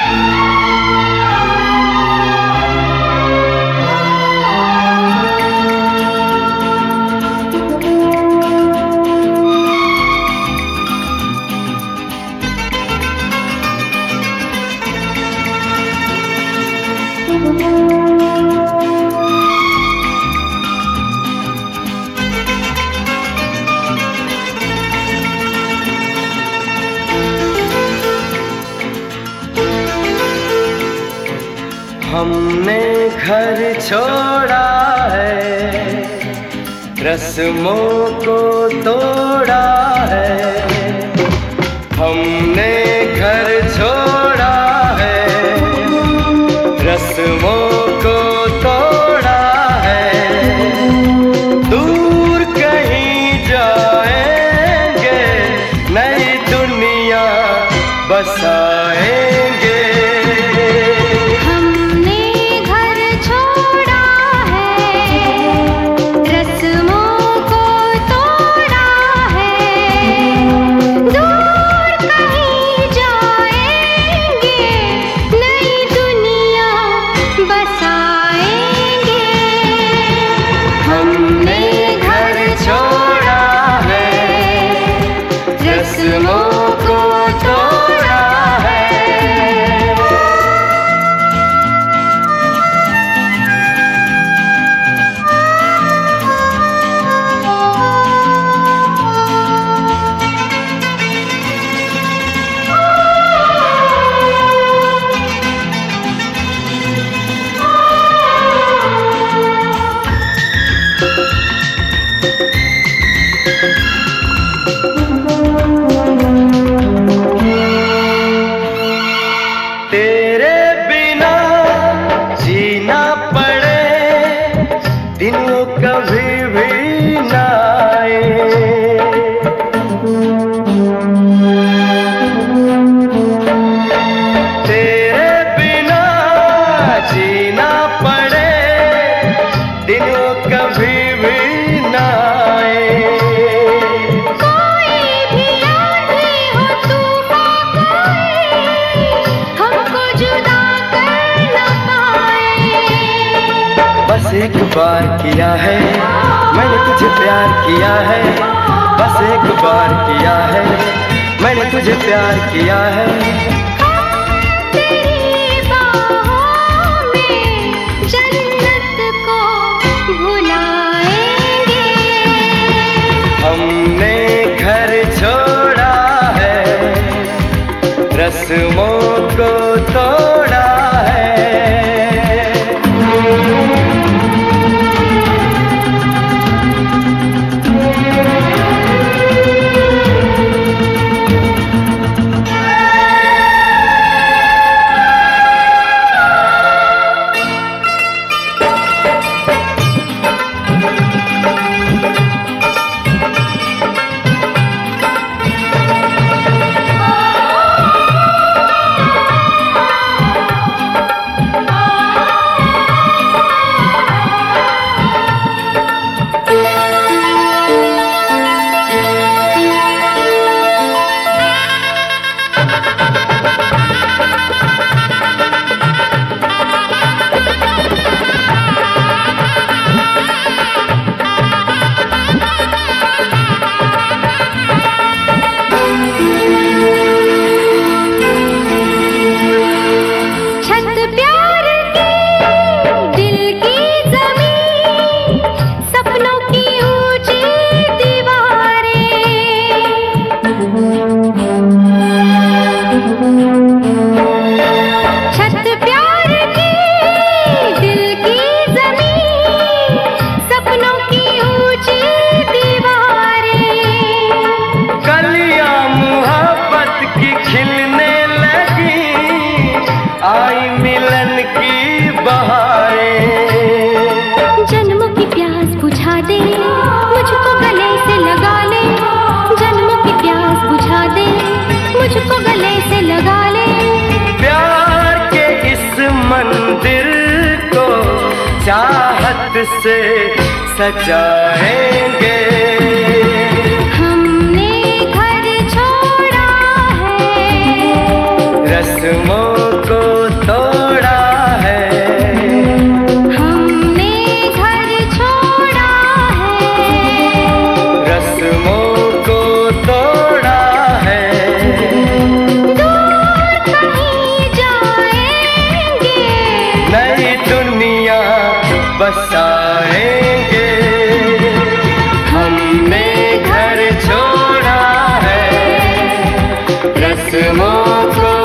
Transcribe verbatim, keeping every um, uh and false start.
हमने घर छोड़ा है, रस्मों को तोड़ा है। हमने घर छोड़ा है, रस्मों को तोड़ा है। दूर कहीं जाएंगे, नई दुनिया बसाएंगे। तेरे बिना जीना पड़े, दिन कभी भी ना आए। तेरे बिना जीना पड़े, दिन कभी भी ना आए। कोई भी आंधी हो तूफान आए, हमको जुदा कर न पाए। बस एक बार किया है मैंने तुझे प्यार किया है, बस एक बार किया है मैंने तुझे प्यार किया है। तेरी बाहों में जन्नत को भुलाएंगे। हमने घर छोड़ा है, रस्मों को तोड़ा है। आई मिलन की बहारें। जन्मों की प्यास बुझा दे, मुझको गले से लगा ले। जन्मों की प्यास बुझा दे, मुझको गले से लगा ले। प्यार के इस मंदिर को चाहत से सजाएंगे। हमने घर छोड़ा है, रस्मों को रस्मों को